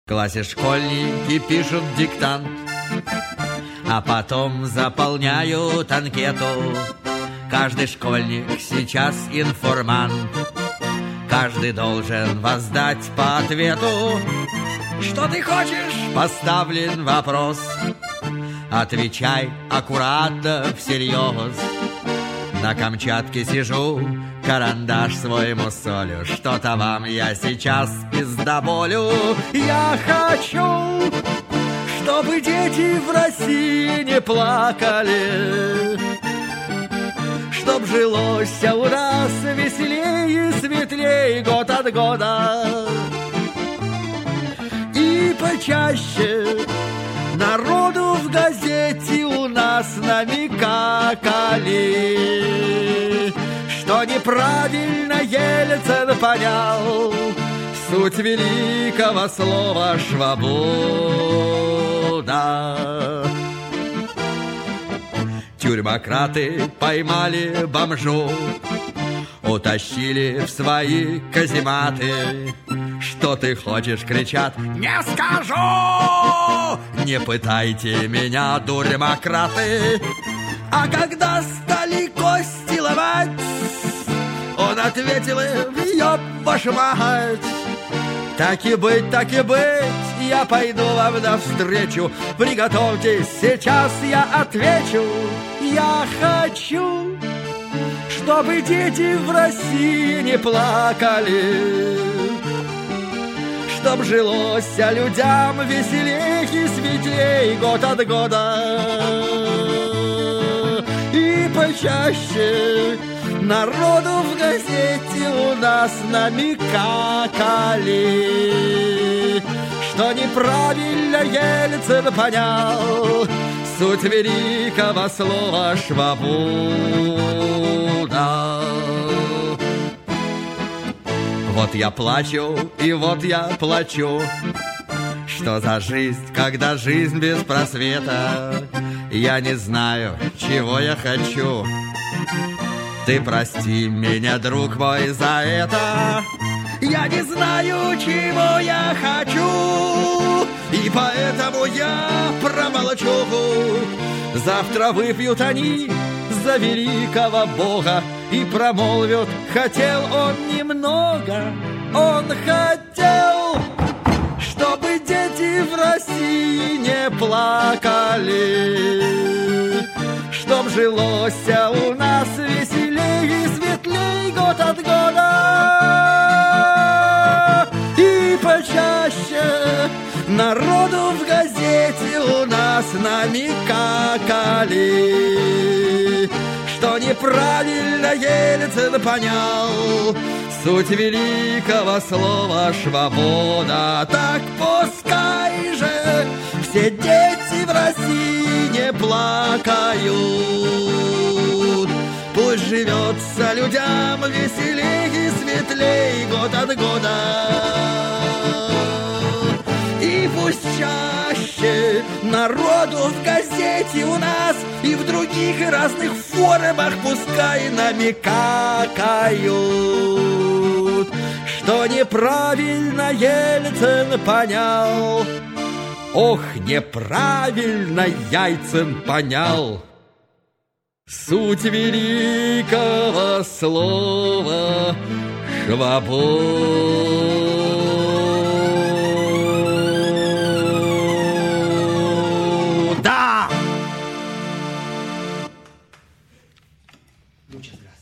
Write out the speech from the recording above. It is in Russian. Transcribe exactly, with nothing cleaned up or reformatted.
В классе школьники пишут диктант, а потом заполняют анкету. Каждый школьник сейчас информант, каждый должен воздать по ответу. Что ты хочешь? Поставлен вопрос. Отвечай аккуратно, всерьез. На Камчатке сижу, карандаш свой мусолю. Что-то вам я сейчас пиздоболю. Я хочу, чтобы дети в России не плакали, чтоб жилось у нас веселее и светлее год от года. И почаще народу в газете у нас намекали, что неправильно Ельцин понял суть великого слова «свобода». Тюрьмократы поймали бомжу, утащили в свои казематы. Что ты хочешь, кричат, не скажу! Не пытайте меня, дурьмократы. А когда стали кости ломать, он ответил им, ёб вашу мать. Так и быть, так и быть, я пойду вам навстречу. Приготовьтесь, сейчас я отвечу. Я хочу, чтобы дети в России не плакали, чтоб жилось людям веселей и светлей год от года. И почаще народу в газете у нас намекали, что неправильно Ельцин понял суть великого слова «свобода». Вот я плачу, и вот я плачу. Что за жизнь, когда жизнь без просвета? Я не знаю, чего я хочу. Ты прости меня, друг мой, за это. Я не знаю, чего я хочу, и поэтому я промолчу. Завтра выпьют они за великого Бога и промолвят, хотел он немного. Он хотел, чтобы дети в России не плакали, чтоб жилось у нас веселей и светлей год от года. И почаще народу в газете у нас намекали, что неправильно Ельцин понял суть великого слова «свобода». Так пускай же все дети в России не плакают, пусть живется людям веселей и светлей год от года. И пусть чаще народу в газете у нас и в других разных форумах пускай намекают, что неправильно Ельцин понял. Ох, неправильно Ельцин понял суть великого слова «свобода». Muchas gracias.